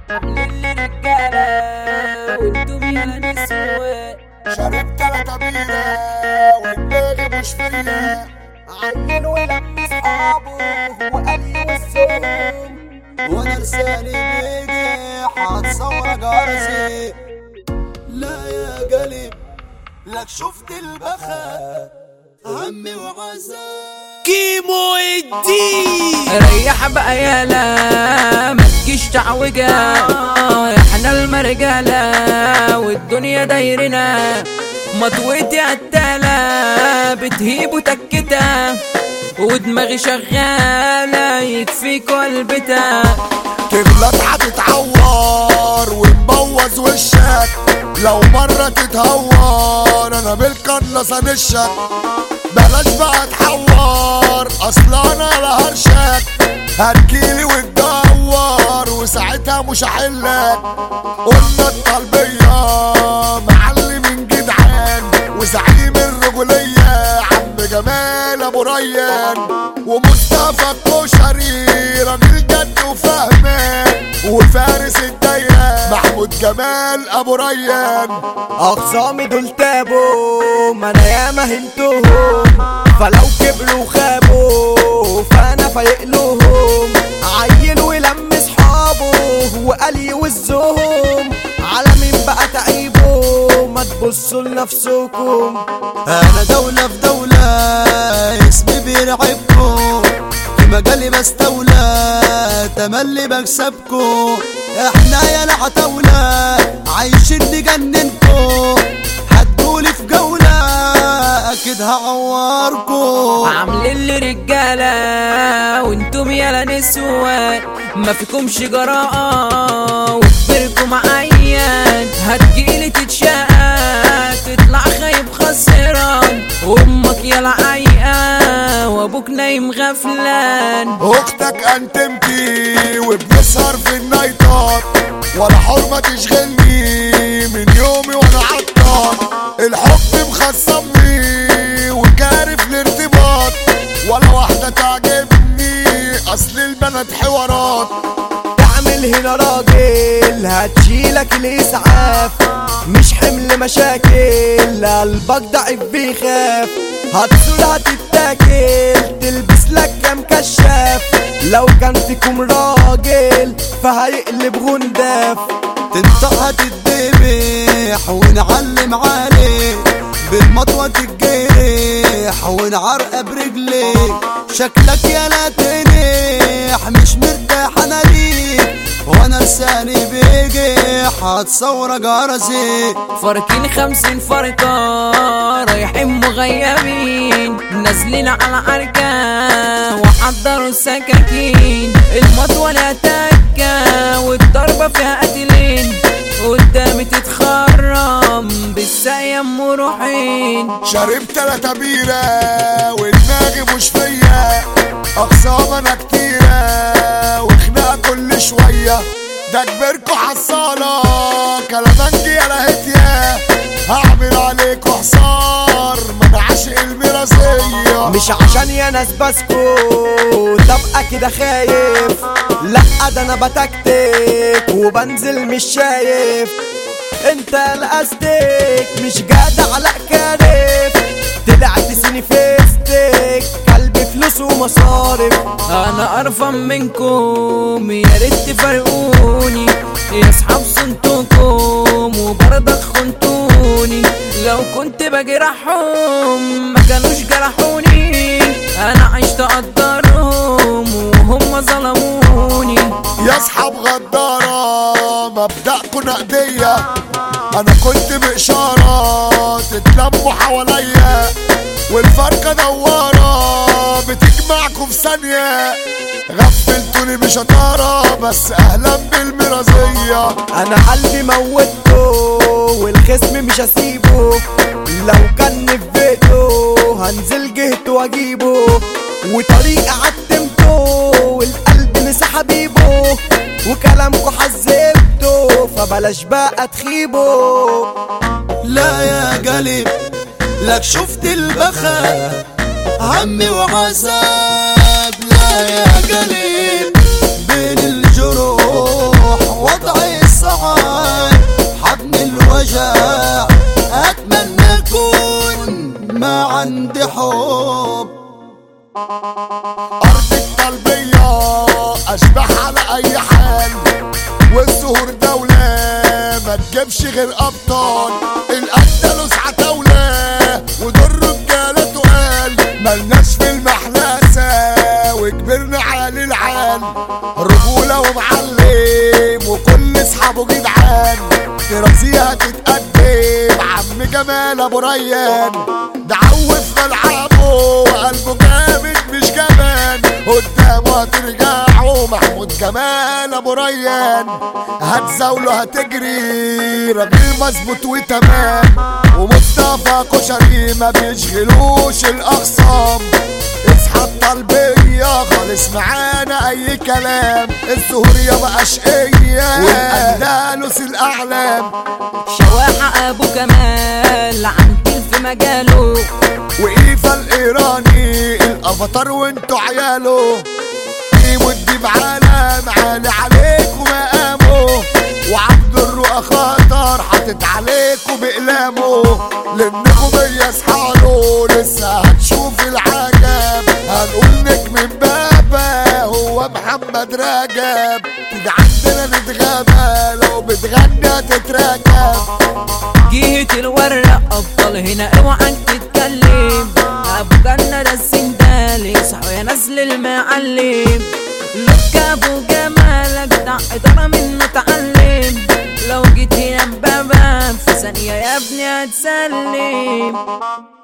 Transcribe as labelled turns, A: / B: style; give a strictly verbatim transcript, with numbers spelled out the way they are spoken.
A: عاملين لي رجالة وانتم يا نسوان.
B: شربت تلاتة بيرة ودماغي مش فيا،
A: عنن ولم اصحابه وقال لي والسلام.
B: وانا لساني بيجي هتصور جرسي. لا يا قلب لك شفت البخا همي وعذاب
A: كيمو الدين. ريح بقى يالا ما تجيش تعوجة، احنا المرجالة والدنيا دايرنا. مطويتي قتالة بتهيب وتكتة ودماغي شغالة يكفيك قلبتها.
B: تغلط هتتعور وتبوظ وشك، لو مرة تتهور انا بالقناصة نشك. بلاش بقى تحور اصلا انا لا هرشك، هتجيلي وتدور وساعتها مش هحلك. قلنا الطلبية معلم جدعان وزعيم الرجولية عم جمال ابو ريان ومصطفى الكشري راجل جد وفهمان وفارس الدايرة محمود جمال ابو ريان.
C: اخصامي دول تابوا ما انا ياما هنتهم، فلو كبروا وخابوا فانا فايقلهم. عيل ولم صحابه وقال يوزهم، على مين بقى تعيبوا ما تبصوا لنفسكم.
B: انا دولة في دولة اسمي بيرعبكم، في مجالي بستولى تملي بكسبكم. احنا يا العتاولة عايشين نجننكم، هتقولي في جولة اكيد هعوركم.
A: عاملين لي رجالة وانتم يالا نسوان، ما فيكمش جراءة وكبركم عيان. هتجيلي تتشقى تطلع خايب خسران، وامك يالا عيقة وابوك نايم غفلان.
B: اختك انتمتي وبنسهر في النايتات، ولا حرمة تشغلني من يومي وانا عطار. الحب مخصمني وكارف الارتباط، ولا واحدة تعجبني اصل البنات حوارات.
C: تعمل هنا راجل هتشيلك الاسعاف، مش حمل مشاكل قلبك ضعيف بيخاف. هتصول هتتاكل تلبس لك كام كشاف، لو كان فيكم راجل فهيقلب غنداف.
B: تنطق هتتذبح ونعلم عليك، بالمطوة تتجرح ونعرق برجليك. شكلك يا لا تنيح مش مرتاح انا ليك، وانا لساني بيجي هتصور جرسي.
A: فاركين خمسين فرقة رايحين مغيبين، نازلين على عركة وحضروا السكاكين. المطوة لها تكة والضربة فيها قتلين، قدامي تتخرم بالسايا مروحين.
B: شربت تلاتة بيرة ودماغي مش فيا، اقسام انا كتيرة وخناقة كل شوية. ده كبركوا حصالة كلامنجي يا لهتيا، هعمل عليكوا حصار ما انا عاشق المرازية.
C: مش عشان يا ناس بسكو تبقى كده خايف، لا ده انا بتكتك وبنزل مش شايف. انت القصدك مش جدع لا كارف، طلعت سيني فيستك قلبي فلوس ومصارف.
A: انا قرفان منكم يا ريت تفرقوني، يا اصحاب صنتكم وبرضك خنتوني. لو كنت بجرحهم ما كانوش جرحوني، انا عشت اقدرهم وهم ظلموني.
B: يا اصحاب غدارة مبدأكوا نقدية، انا كنت بإشارة تتلموا حواليا، والفرقة دوارة بتجمعكوا في ثانية. غفلتوني بشطارة بس اهلا بالمرازية.
C: انا قلبي موته والخصم مش هسيبه، لو كان في بيته هنزل جهته واجيبه. وطريقة عتمته والقلب نسى حبيبه، وكلامكوا حذبته فبلاش بقى تخيبه.
B: لا يا قلب لك شفت البخا همي وعذاب. لا يا قلب بين الجروح وضعي اشبح على اي حال. والزهور دولة ما تجيبش غير ابطال، الاندلس عتاولة ودول رجالة تقال. ملناش في المحلاسة وكبرنا على العال، رجولة ومعلم وكل اصحابه جدعان. دراسيها تتقدم عم جمال ابو ريان، ده عوف ملعبه وقلبه جامد مش جبان. قدامه هترجعوا محمود جمال ابو ريان، هتزاوله هتجري راجل مظبوط وتمام. ومصطفى كشري ما بيشغلوش الاخصام، اصحى الطلبية خالص معانا اي كلام. الزهورية بقى شقية والاندلس الاعلام.
A: شواحة ابو كمال عنتيل في مجاله،
B: وإيفا الايراني الافاتار وانتو عياله. ودي بعالم عالي عليك ومقامه، وعبد الرؤى خطر حاطط عليكوا بقلامه. لانكم بيصحاله لسه هتشوف العجب، هنقول نجم بابا هو محمد رجب. تيجي عندنا نتغابى لو بتغنى تتركب.
A: جهة الورق ابطال هنا اوعى تتكلم، ابو جنة ده السندال يصحوا يا نزل المعلم. لك ابو جمالك ده اداره منه اتعلم، لو جيت هنا بابا في ثانيه يا ابني هتسلم.